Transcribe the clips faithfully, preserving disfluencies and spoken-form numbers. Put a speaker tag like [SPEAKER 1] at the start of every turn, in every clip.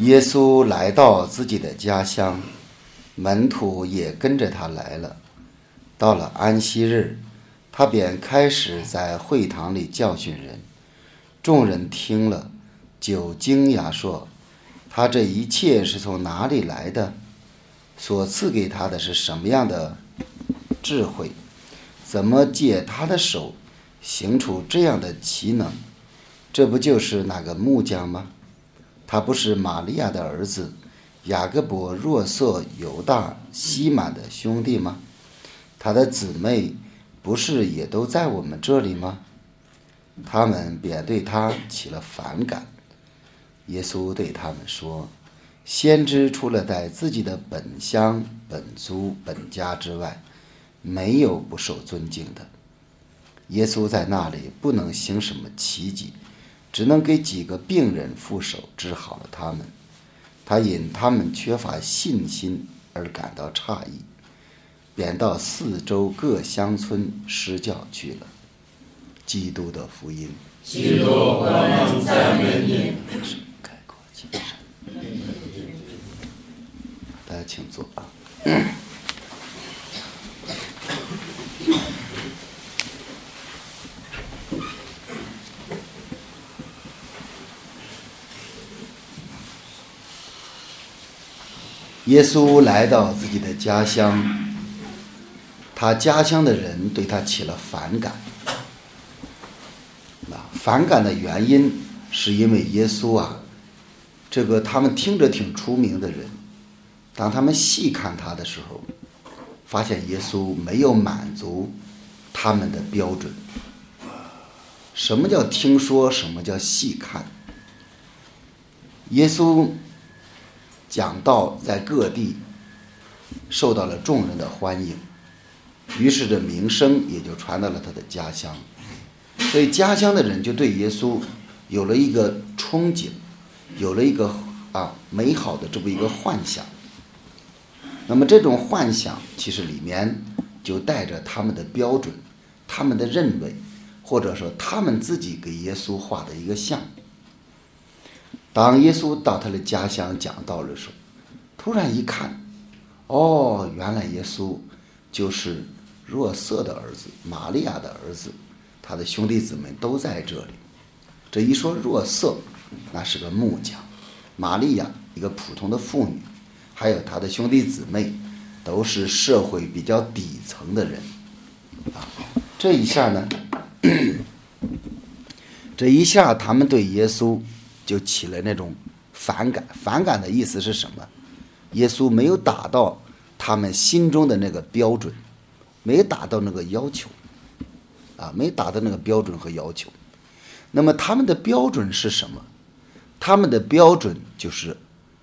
[SPEAKER 1] 耶稣来到自己的家乡，门徒也跟着他来了。到了安息日，他便开始在会堂里教训人。众人听了，就惊讶说：他这一切是从哪里来的？所赐给他的是什么样的智慧？怎么借他的手行出这样的奇能？这不就是那个木匠吗？他不是玛利亚的儿子，雅各伯、若瑟、犹大、西满的兄弟吗？他的姊妹不是也都在我们这里吗？他们便对他起了反感。耶稣对他们说：先知除了在自己的本乡、本族、本家之外，没有不受尊敬的。耶稣在那里不能行什么奇迹，只能给几个病人覆手治好了他们。他因他们缺乏信心而感到诧异，便到四周各乡村施教去了。基督的福音。
[SPEAKER 2] 基督，我们赞美你。
[SPEAKER 1] 开口请上，大家请坐啊。耶稣来到自己的家乡，他家乡的人对他起了反感。反感的原因是因为耶稣啊，这个他们听着挺出名的人，当他们细看他的时候，发现耶稣没有满足他们的标准。什么叫听说？什么叫细看？耶稣讲道在各地受到了众人的欢迎，于是这名声也就传到了他的家乡。所以家乡的人就对耶稣有了一个憧憬，有了一个啊美好的这么一个幻想。那么这种幻想其实里面就带着他们的标准，他们的认为，或者说他们自己给耶稣画的一个像。当耶稣到他的家乡讲道的时候，突然一看，哦，原来耶稣就是若瑟的儿子，玛利亚的儿子，他的兄弟姊妹都在这里。这一说若瑟，那是个木匠；玛利亚一个普通的妇女，还有他的兄弟姊妹都是社会比较底层的人啊。这一下呢，这一下他们对耶稣就起了那种反感。反感的意思是什么？耶稣没有达到他们心中的那个标准，没达到那个要求啊，没达到那个标准和要求。那么他们的标准是什么？他们的标准就是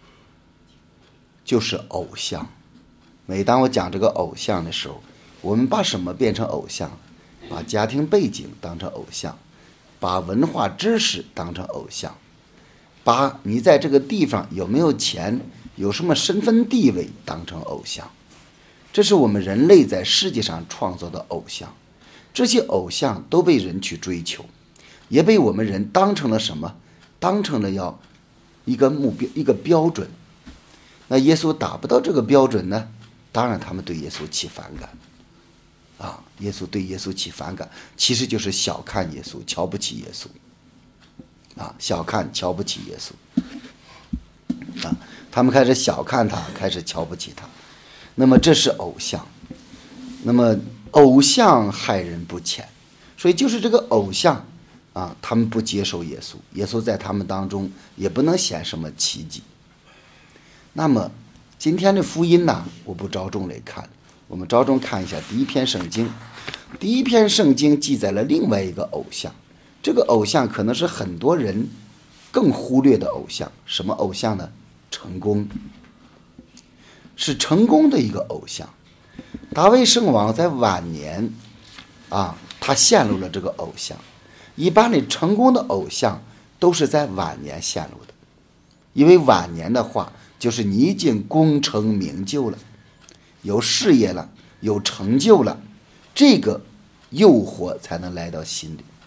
[SPEAKER 1] 就是偶像。每当我讲这个偶像的时候，我们把什么变成偶像？把家庭背景当成偶像，把文化知识当成偶像，把你在这个地方有没有钱，有什么身份地位当成偶像。这是我们人类在世界上创造的偶像。这些偶像都被人去追求，也被我们人当成了什么？当成了要一个目标，一个标准。那耶稣达不到这个标准呢，当然他们对耶稣起反感啊。耶稣对耶稣起反感，其实就是小看耶稣，瞧不起耶稣啊，小看瞧不起耶稣啊。他们开始小看他，开始瞧不起他。那么这是偶像，那么偶像害人不浅，所以就是这个偶像啊，他们不接受耶稣，耶稣在他们当中也不能显什么奇迹。那么今天的福音呢，我不着重来看，我们着重看一下第一篇圣经。第一篇圣经记载了另外一个偶像，这个偶像可能是很多人更忽略的偶像。什么偶像呢？成功，是成功的一个偶像。大卫圣王在晚年啊，他陷入了这个偶像。一般的成功的偶像都是在晚年陷入的，因为晚年的话就是你已经功成名就了，有事业了，有成就了，这个诱惑才能来到心里。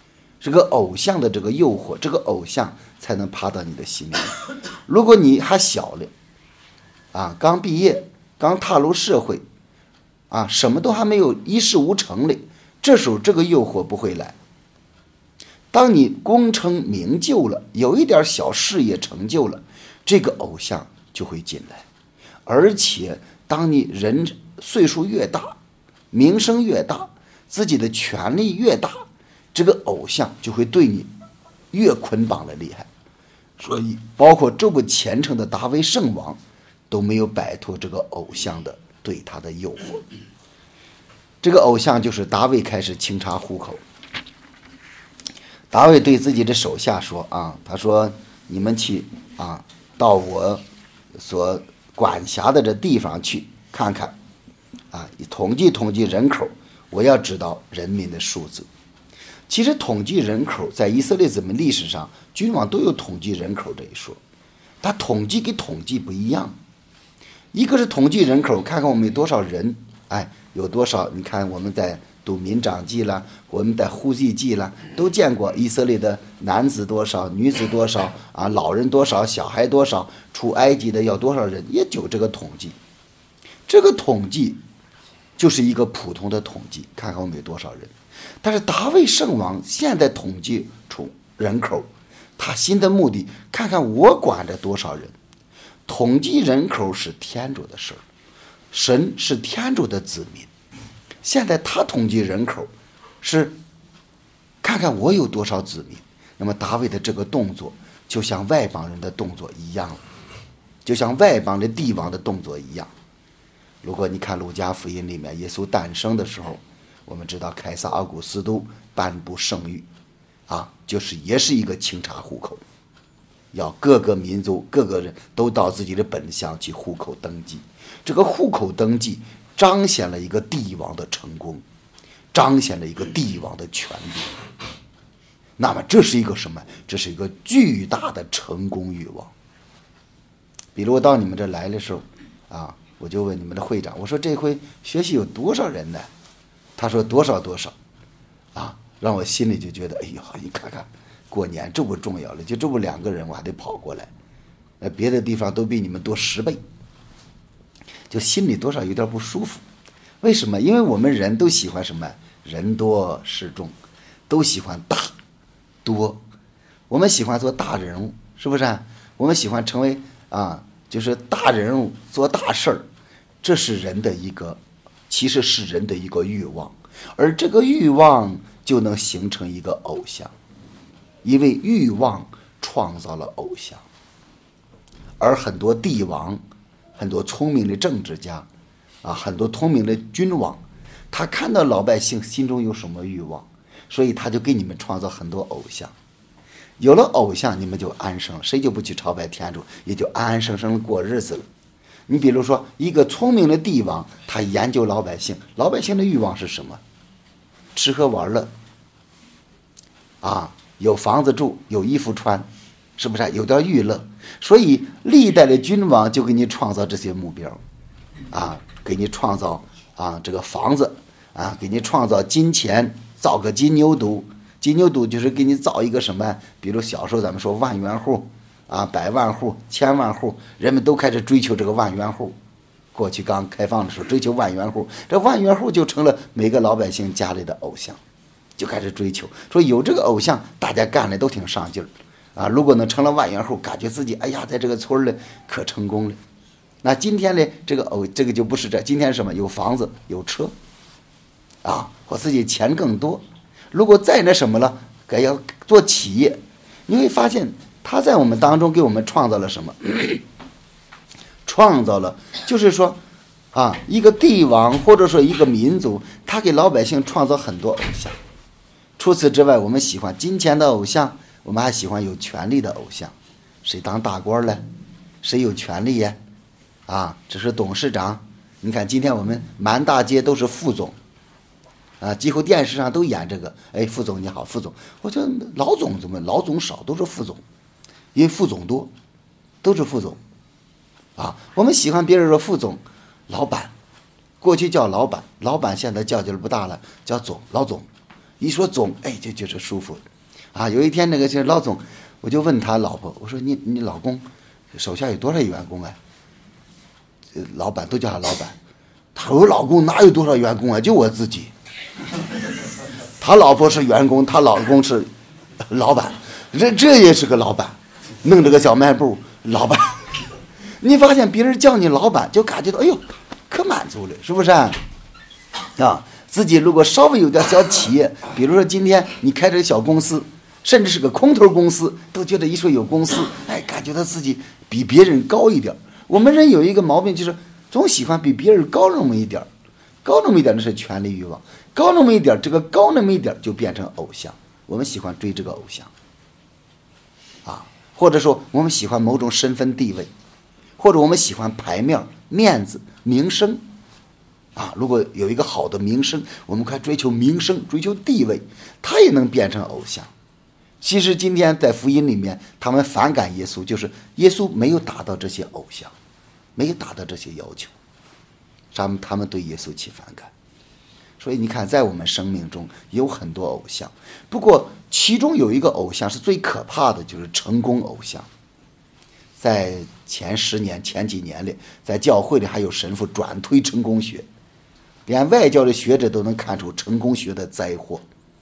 [SPEAKER 1] 这个偶像的这个诱惑，这个偶像才能爬到你的心里。如果你还小了，啊，刚毕业，刚踏入社会，啊，什么都还没有，一事无成嘞，这时候这个诱惑不会来。当你功成名就了，有一点小事业成就了，这个偶像就会进来。而且当你人岁数越大，名声越大，自己的权力越大，这个偶像就会对你越捆绑的厉害。所以包括这么虔诚的大卫圣王都没有摆脱这个偶像的对他的诱惑。这个偶像就是大卫开始清查户口。大卫对自己的手下说啊，他说你们去啊，到我所管辖的这地方去看看啊，统计统计人口，我要知道人民的数字。其实统计人口在以色列子民历史上，君王都有统计人口这一说，他统计跟统计不一样。一个是统计人口，看看我们有多少人，哎，有多少，你看我们在读民长记啦，我们在户籍记啦，都见过以色列的男子多少，女子多少啊，老人多少，小孩多少，出埃及的要多少人，也就这个统计。这个统计就是一个普通的统计，看看我们有多少人。但是大卫圣王现在统计出人口，他新的目的，看看我管着多少人。统计人口是天主的事儿，神是天主的子民。现在他统计人口是看看我有多少子民。那么大卫的这个动作就像外邦人的动作一样，就像外邦的帝王的动作一样。如果你看路加福音里面耶稣诞生的时候，我们知道凯撒奥古斯都颁布圣谕啊，就是也是一个清查户口，要各个民族各个人都到自己的本乡去户口登记。这个户口登记彰显了一个帝王的成功，彰显了一个帝王的权力。那么这是一个什么？这是一个巨大的成功欲望。比如我到你们这来的时候啊，我就问你们的会长，我说这回学习有多少人呢？他说多少多少啊，让我心里就觉得哎呀，你看看过年这不重要了，就这不两个人我还得跑过来，那别的地方都比你们多十倍，就心里多少有点不舒服。为什么？因为我们人都喜欢什么？人多势众，都喜欢大多，我们喜欢做大人物，是不是啊？我们喜欢成为啊，就是大人物做大事儿，这是人的一个，其实是人的一个欲望，而这个欲望就能形成一个偶像，因为欲望创造了偶像。而很多帝王，很多聪明的政治家啊，很多聪明的君王，他看到老百姓心中有什么欲望，所以他就给你们创造很多偶像。有了偶像，你们就安生了，谁就不去朝拜天主，也就安安生生的过日子了。你比如说一个聪明的帝王，他研究老百姓，老百姓的欲望是什么？吃喝玩乐啊，有房子住，有衣服穿，是不是有点娱乐？所以历代的君王就给你创造这些目标啊，给你创造啊这个房子啊，给你创造金钱，造个金牛犊。金牛犊就是给你造一个什么？比如小时候咱们说万元户啊，百万户、千万户，人们都开始追求这个万元户。过去刚开放的时候追求万元户，这万元户就成了每个老百姓家里的偶像，就开始追求。说有这个偶像，大家干的都挺上劲儿啊。如果能成了万元户，感觉自己哎呀，在这个村里可成功了。那今天呢，这个偶这个就不是这，今天是什么？有房子，有车啊，我自己钱更多。如果再那什么了，该要做企业，你会发现他在我们当中给我们创造了什么？创造了就是说啊，一个帝王或者说一个民族，他给老百姓创造很多偶像。除此之外，我们喜欢金钱的偶像，我们还喜欢有权力的偶像。谁当大官了？谁有权力呀？啊，这是董事长。你看今天我们满大街都是副总啊，几乎电视上都演这个。哎，副总你好，副总。我说老总怎么老总少，都是副总，因为副总多，都是副总啊。我们喜欢别人说副总、老板，过去叫老板，老板现在叫劲儿不大了，叫总、老总。一说总，哎，就觉得舒服。 啊，有一天那个这老总，我就问他老婆，我说你你老公手下有多少员工啊？老板都叫他老板。他说我老公哪有多少员工啊，就我自己。他老婆是员工，他老公是老板，这这也是个老板，弄这个小卖部老板。你发现别人叫你老板，就感觉到哎呦，可满足了，是不是啊？啊，自己如果稍微有点小企业，比如说今天你开这个小公司，甚至是个空头公司，都觉得一说有公司，哎，感觉到自己比别人高一点。我们人有一个毛病，就是总喜欢比别人高那么一点，高那么一点那是权力欲望，高那么一点，这个高那么一点就变成偶像。我们喜欢追这个偶像，啊，或者说我们喜欢某种身份地位，或者我们喜欢牌面、面子、名声。啊，如果有一个好的名声，我们快追求名声，追求地位，它也能变成偶像。其实今天在福音里面，他们反感耶稣，就是耶稣没有达到这些偶像，没有达到这些要求，他们他们对耶稣起反感。所以你看，在我们生命中有很多偶像，不过其中有一个偶像是最可怕的，就是成功偶像。在前十年、前几年里，在教会里还有神父转推成功学。连外教的学者都能看出成功学的灾祸。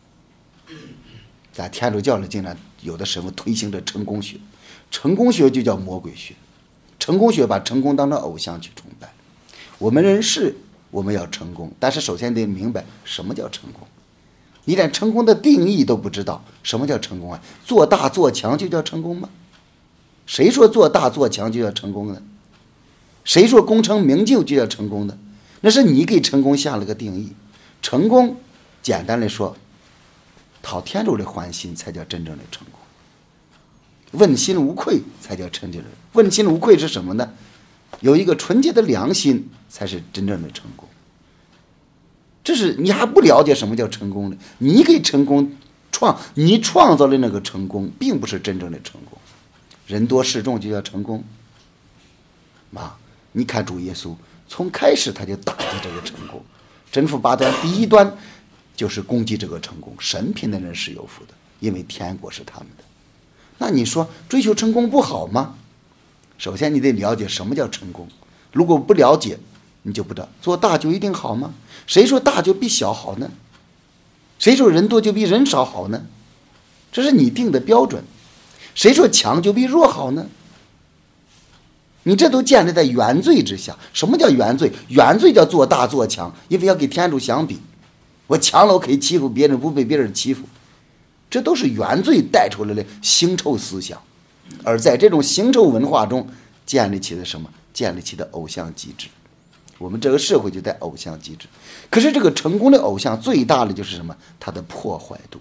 [SPEAKER 1] 在天主教里经常有的神父推行着成功学，成功学就叫魔鬼学，成功学把成功当成偶像去崇拜。我们人是我们要成功，但是首先得明白什么叫成功。你连成功的定义都不知道，什么叫成功啊？做大做强就叫成功吗？谁说做大做强就叫成功呢？谁说功成名就就叫成功呢？那是你给成功下了个定义。成功简单来说，讨天主的欢心才叫真正的成功，问心无愧才叫真正的。问心无愧是什么呢？有一个纯洁的良心才是真正的成功。这是你还不了解什么叫成功呢？你给成功创你创造的那个成功并不是真正的成功。人多势众就叫成功啊！你看主耶稣从开始他就打击这个成功，真福八端第一端就是攻击这个成功。神品的人是有福的，因为天国是他们的。那你说追求成功不好吗？首先你得了解什么叫成功，如果不了解你就不知道。做大就一定好吗？谁说大就比小好呢？谁说人多就比人少好呢？这是你定的标准。谁说强就比弱好呢？你这都建立在原罪之下。什么叫原罪？原罪叫做大做强，因为要跟天主相比，我强了我可以欺负别人，不被别人欺负，这都是原罪带出来的腥臭思想。而在这种腥臭文化中建立起的什么？建立起的偶像机制。我们这个社会就在偶像机制。可是这个成功的偶像最大的就是什么？它的破坏度。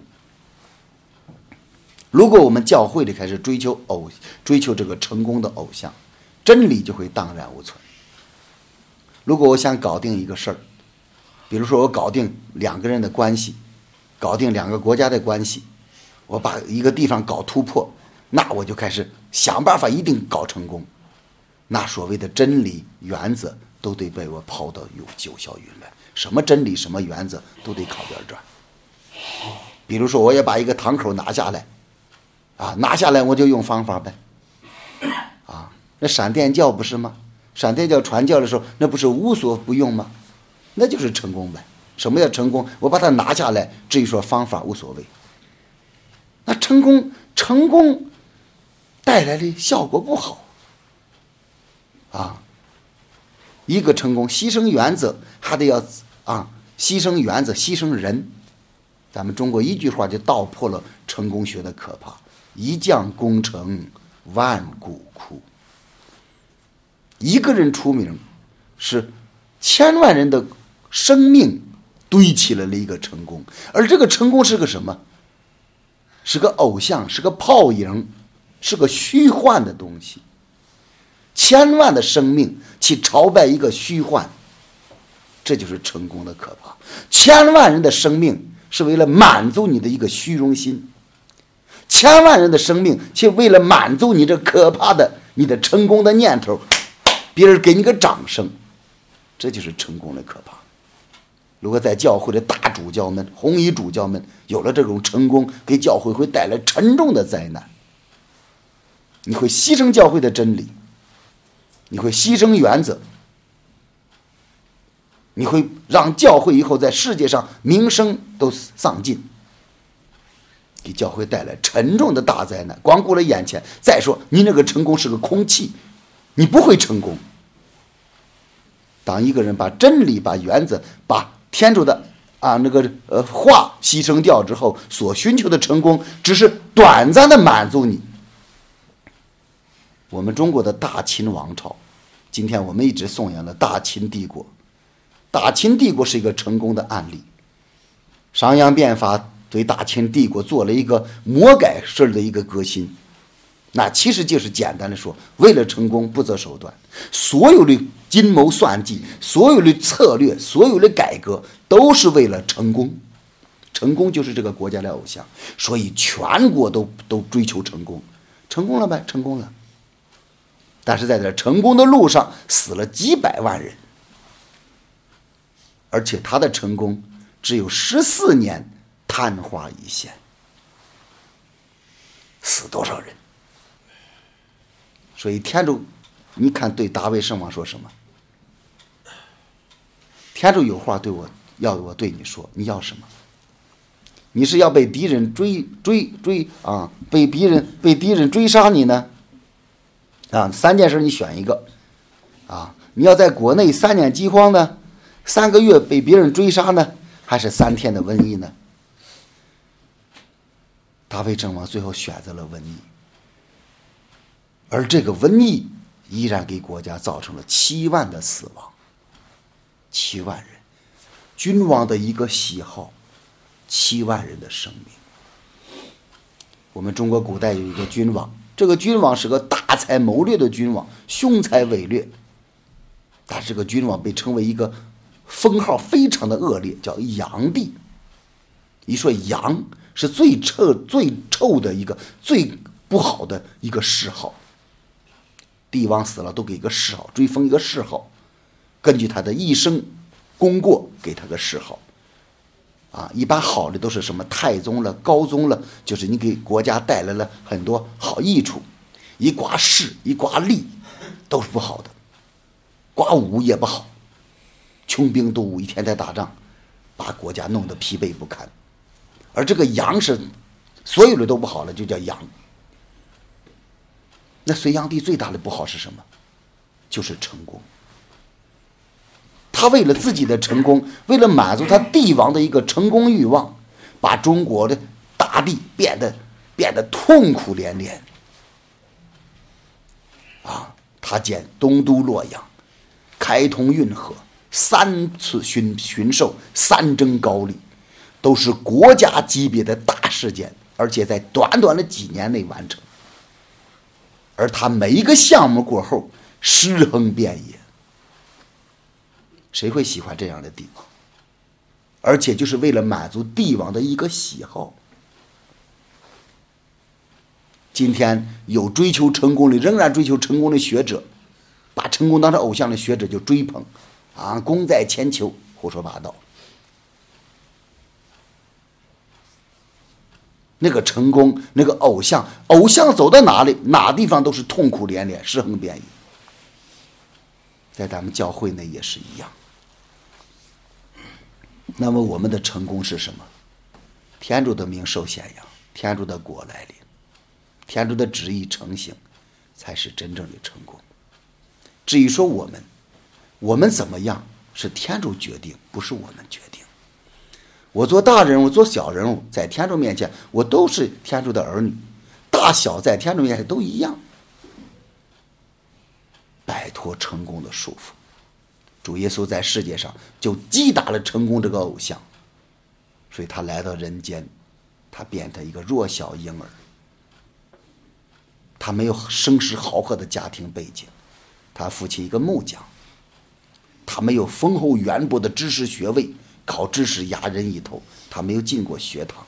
[SPEAKER 1] 如果我们教会里开始追求偶追求这个成功的偶像，真理就会荡然无存。如果我想搞定一个事儿，比如说我搞定两个人的关系，搞定两个国家的关系，我把一个地方搞突破，那我就开始想办法一定搞成功，那所谓的真理原则都得被我抛到九霄云外。什么真理什么原则都得靠边转。比如说我也把一个堂口拿下来啊，拿下来我就用方法呗啊。那闪电教不是吗？闪电教传教的时候，那不是无所不用吗？那就是成功呗。什么叫成功？我把它拿下来，至于说方法无所谓。那成功，成功带来的效果不好啊。一个成功，牺牲原则还得要啊，牺牲原则，牺牲人。咱们中国一句话就道破了成功学的可怕：一将功成万骨枯。一个人出名，是千万人的生命堆起来了一个成功，而这个成功是个什么？是个偶像，是个泡影，是个虚幻的东西。千万的生命去朝拜一个虚幻，这就是成功的可怕。千万人的生命是为了满足你的一个虚荣心，千万人的生命却为了满足你这可怕的你的成功的念头，别人给你个掌声，这就是成功的可怕如果在教会的大主教们、红衣主教们有了这种成功，给教会会带来沉重的灾难。你会牺牲教会的真理，你会牺牲原则，你会让教会以后在世界上名声都丧尽，给教会带来沉重的大灾难，光顾了眼前。再说你那个成功是个空气，你不会成功。当一个人把真理、把原则、把天主的啊那个呃话牺牲掉之后，所寻求的成功只是短暂的满足你。我们中国的大秦王朝，今天我们一直颂扬的大秦帝国，大秦帝国是一个成功的案例。商鞅变法对大秦帝国做了一个魔改式的一个革新，那其实就是简单的说，为了成功不择手段，所有的阴谋算计，所有的策略，所有的改革都是为了成功。成功就是这个国家的偶像，所以全国都都追求成功。成功了呗，成功了。但是在这成功的路上死了几百万人，而且他的成功只有十四年昙花一现，死多少人？所以天主，你看对大卫圣王说什么？天主有话对我，要我对你说，你要什么？你是要被敌人追追追啊，被敌人被敌人追杀你呢？啊，三件事你选一个，啊，你要在国内三年饥荒呢，三个月被别人追杀呢，还是三天的瘟疫呢？大卫圣王最后选择了瘟疫，而这个瘟疫依然给国家造成了七万的死亡，七万人，君王的一个喜好，七万人的生命。我们中国古代有一个君王，这个君王是个大才谋略的君王，雄才伟略，但这个君王被称为一个封号非常的恶劣，叫炀帝。一说炀是最臭最臭的一个最不好的一个谥号，帝王死了都给一个谥号，追封一个谥号，根据他的一生功过给他个谥号。啊，一般好的都是什么太宗了、高宗了，就是你给国家带来了很多好益处。一卦弑，一卦利，都是不好的。卦武也不好，穷兵黩武，一天天打仗，把国家弄得疲惫不堪。而这个炀是所有的都不好了，就叫炀。那隋炀帝最大的不好是什么？就是成功。他为了自己的成功，为了满足他帝王的一个成功欲望，把中国的大地变得变得痛苦连连。啊，他建东都洛阳，开通运河，三次巡巡狩，三征高丽，都是国家级别的大事件，而且在短短的几年内完成。而他每一个项目过后，尸横遍野。谁会喜欢这样的帝王？而且就是为了满足帝王的一个喜好。今天有追求成功的，仍然追求成功的学者，把成功当成偶像的学者就追捧，啊，功在千秋，胡说八道。那个成功，那个偶像，偶像走到哪里，哪地方都是痛苦连连，尸横遍野。在咱们教会内也是一样。那么我们的成功是什么？天主的名受显扬，天主的国来临，天主的旨意成行，才是真正的成功。至于说我们，我们怎么样是天主决定，不是我们决定。我做大人物，做小人物，在天主面前，我都是天主的儿女，大小在天主面前都一样。摆脱成功的束缚，主耶稣在世界上就击打了成功这个偶像，所以他来到人间，他变成一个弱小婴儿，他没有声势豪赫的家庭背景，他父亲一个木匠，他没有丰厚渊博的知识学位，考知识压人一头，他没有进过学堂，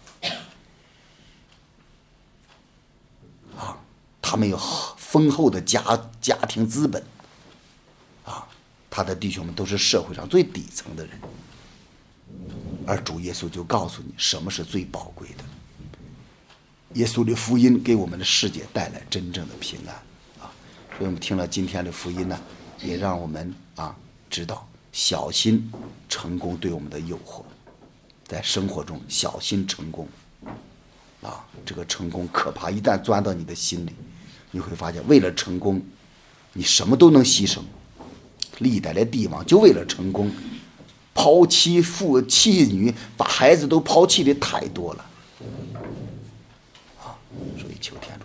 [SPEAKER 1] 啊，他没有丰厚的家家庭资本，啊，他的弟兄们都是社会上最底层的人， 而主耶稣就告诉你什么是最宝贵的。耶稣的福音给我们的世界带来真正的平安啊！所以我们听了今天的福音呢，也让我们啊知道小心成功对我们的诱惑，在生活中小心成功啊！这个成功可怕，一旦钻到你的心里，你会发现为了成功，你什么都能牺牲。历代的帝王就为了成功，抛妻负妻女，把孩子都抛弃的太多了啊！所以求天